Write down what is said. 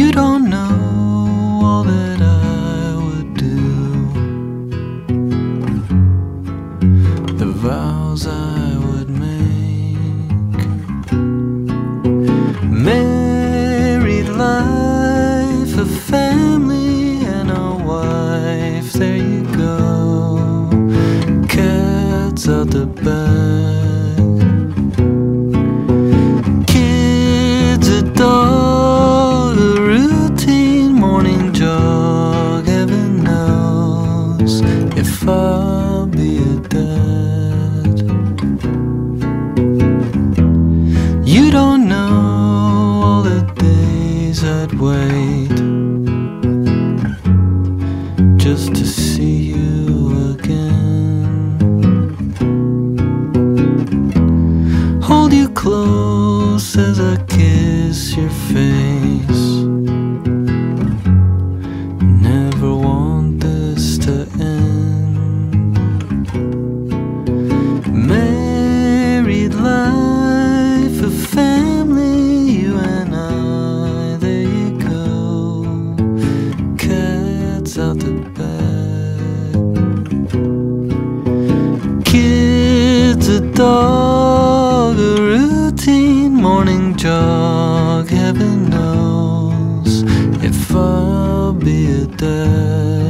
You don't know all that I would do, the vows I would make. Married life, a family and a wife, there you go. Cat's out the bag, kids, a dog, a routine morning jog. Heaven knows if I'll be a dad. You don't know all the days I'd wait just to see you again. Hold you close as I kiss your face. Never want this to end. Married life, a family, you and I, there you go. Cat's out the bag, kids, a dog, a routine morning jog. Heaven knows if I'll be a dad.